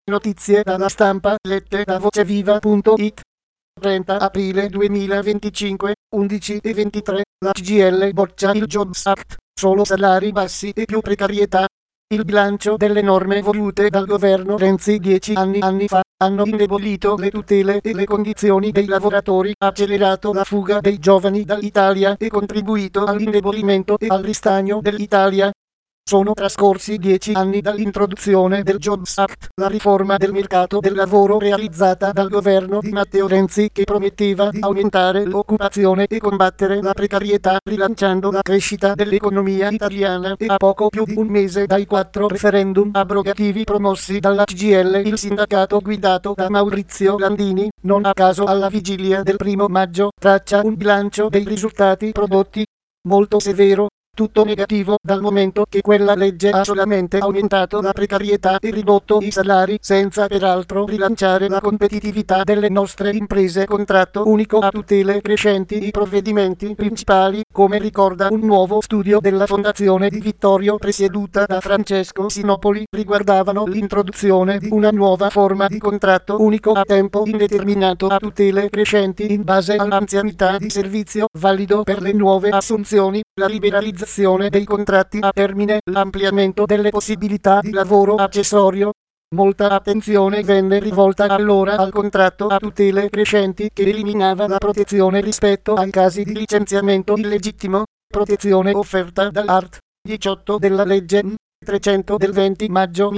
Notizie dalla stampa lette da voceviva.it. 30 aprile 2025, 11:23, la CGIL boccia il Jobs Act, solo salari bassi e più precarietà. Il bilancio delle norme volute dal governo Renzi 10 anni fa hanno indebolito le tutele e le condizioni dei lavoratori, accelerato la fuga dei giovani dall'Italia e contribuito all'indebolimento e al ristagno dell'Italia. Sono trascorsi 10 anni dall'introduzione del Jobs Act, la riforma del mercato del lavoro realizzata dal governo di Matteo Renzi che prometteva di aumentare l'occupazione e combattere la precarietà rilanciando la crescita dell'economia italiana, e a poco più di un mese dai 4 referendum abrogativi promossi dalla CGIL, il sindacato guidato da Maurizio Landini, non a caso alla vigilia del 1° maggio, traccia un bilancio dei risultati prodotti molto severo. Tutto negativo, dal momento che quella legge ha solamente aumentato la precarietà e ridotto i salari, senza peraltro rilanciare la competitività delle nostre imprese. Contratto unico a tutele crescenti. I provvedimenti principali, come ricorda un nuovo studio della Fondazione Di Vittorio presieduta da Francesco Sinopoli, riguardavano l'introduzione di una nuova forma di contratto unico a tempo indeterminato a tutele crescenti in base all'anzianità di servizio, valido per le nuove assunzioni, la liberalizzazione dei contratti a termine, l'ampliamento delle possibilità di lavoro accessorio. Molta attenzione venne rivolta allora al contratto a tutele crescenti che eliminava la protezione rispetto ai casi di licenziamento illegittimo, protezione offerta dall'art. 18 della legge n. 300 del 20 maggio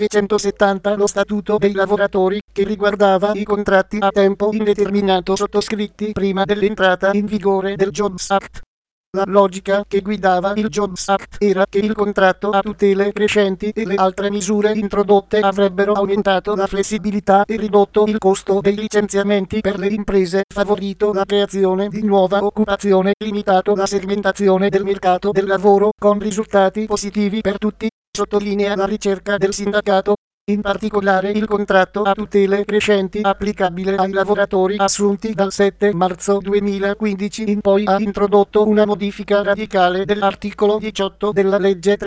1970, lo Statuto dei lavoratori, che riguardava i contratti a tempo indeterminato sottoscritti prima dell'entrata in vigore del Jobs Act. La logica che guidava il Jobs Act era che il contratto a tutele crescenti e le altre misure introdotte avrebbero aumentato la flessibilità e ridotto il costo dei licenziamenti per le imprese, favorito la creazione di nuova occupazione, limitato la segmentazione del mercato del lavoro, con risultati positivi per tutti, sottolinea la ricerca del sindacato. In particolare il contratto a tutele crescenti applicabile ai lavoratori assunti dal 7 marzo 2015 in poi ha introdotto una modifica radicale dell'articolo 18 della legge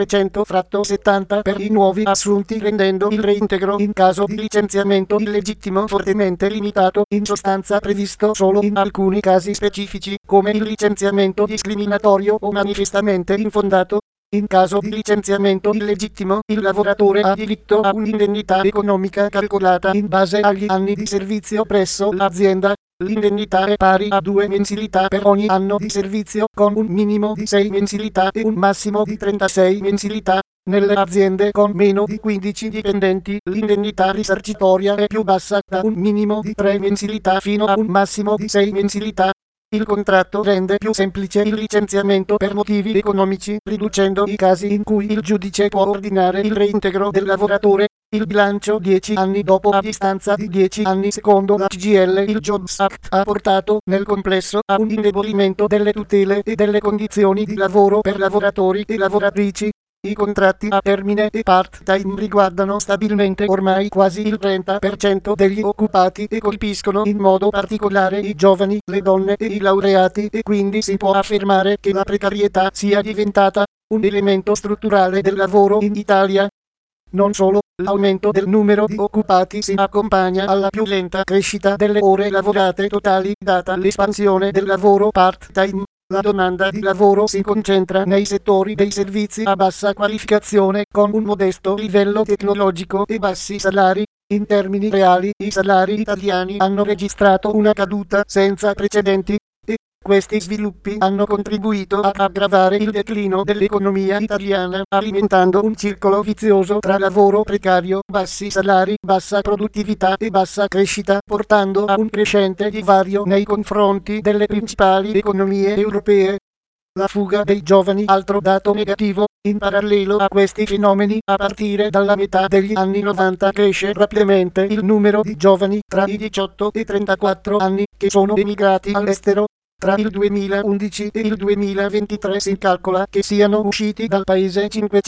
300/70 per i nuovi assunti, rendendo il reintegro in caso di licenziamento illegittimo fortemente limitato, in sostanza previsto solo in alcuni casi specifici, come il licenziamento discriminatorio o manifestamente infondato. In caso di licenziamento illegittimo, il lavoratore ha diritto a un'indennità economica calcolata in base agli anni di servizio presso l'azienda. L'indennità è pari a 2 mensilità per ogni anno di servizio, con un minimo di 6 mensilità e un massimo di 36 mensilità. Nelle aziende con meno di 15 dipendenti, l'indennità risarcitoria è più bassa, da un minimo di 3 mensilità fino a un massimo di 6 mensilità. Il contratto rende più semplice il licenziamento per motivi economici, riducendo i casi in cui il giudice può ordinare il reintegro del lavoratore. Il bilancio 10 anni dopo. A distanza di 10 anni, secondo la CGIL, il Jobs Act ha portato nel complesso a un indebolimento delle tutele e delle condizioni di lavoro per lavoratori e lavoratrici. I contratti a termine e part-time riguardano stabilmente ormai quasi il 30% degli occupati e colpiscono in modo particolare i giovani, le donne e i laureati, e quindi si può affermare che la precarietà sia diventata un elemento strutturale del lavoro in Italia. Non solo, l'aumento del numero di occupati si accompagna alla più lenta crescita delle ore lavorate totali, data l'espansione del lavoro part-time. La domanda di lavoro si concentra nei settori dei servizi a bassa qualificazione, con un modesto livello tecnologico e bassi salari. In termini reali, i salari italiani hanno registrato una caduta senza precedenti, e questi sviluppi hanno contribuito ad aggravare il declino dell'economia italiana, alimentando un circolo vizioso tra lavoro precario, bassi salari, bassa produttività e bassa crescita, portando a un crescente divario nei confronti delle principali economie europee. La fuga dei giovani, altro dato negativo. In parallelo a questi fenomeni, a partire dalla metà degli anni 90 cresce rapidamente il numero di giovani tra i 18 e i 34 anni che sono emigrati all'estero. Tra il 2011 e il 2023 si calcola che siano usciti dal paese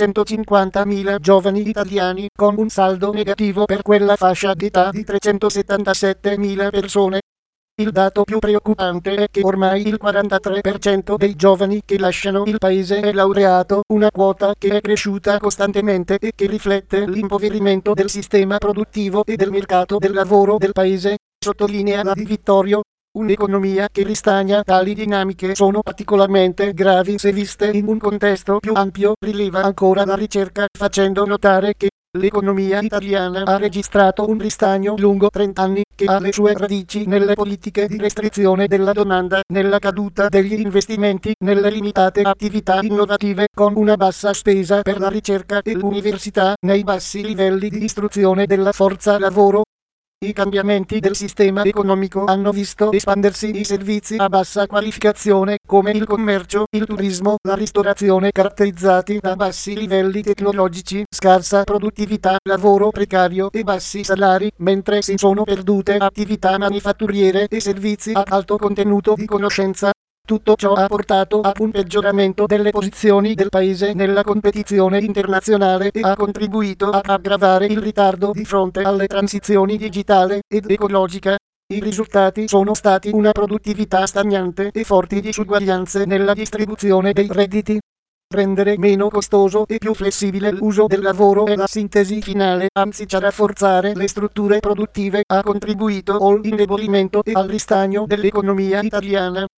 550.000 giovani italiani, con un saldo negativo per quella fascia d'età di 377.000 persone. Il dato più preoccupante è che ormai il 43% dei giovani che lasciano il paese è laureato, una quota che è cresciuta costantemente e che riflette l'impoverimento del sistema produttivo e del mercato del lavoro del paese, sottolinea la Di Vittorio. Un'economia che ristagna. Tali dinamiche sono particolarmente gravi se viste in un contesto più ampio, rileva ancora la ricerca, facendo notare che l'economia italiana ha registrato un ristagno lungo 30 anni, che ha le sue radici nelle politiche di restrizione della domanda, nella caduta degli investimenti, nelle limitate attività innovative, con una bassa spesa per la ricerca e l'università, nei bassi livelli di istruzione della forza lavoro. I cambiamenti del sistema economico hanno visto espandersi i servizi a bassa qualificazione, come il commercio, il turismo, la ristorazione, caratterizzati da bassi livelli tecnologici, scarsa produttività, lavoro precario e bassi salari, mentre si sono perdute attività manifatturiere e servizi a alto contenuto di conoscenza. Tutto ciò ha portato a un peggioramento delle posizioni del paese nella competizione internazionale e ha contribuito ad aggravare il ritardo di fronte alle transizioni digitale ed ecologica. I risultati sono stati una produttività stagnante e forti disuguaglianze nella distribuzione dei redditi. Rendere meno costoso e più flessibile l'uso del lavoro è la sintesi finale, anziché rafforzare le strutture produttive, ha contribuito all'indebolimento e al ristagno dell'economia italiana.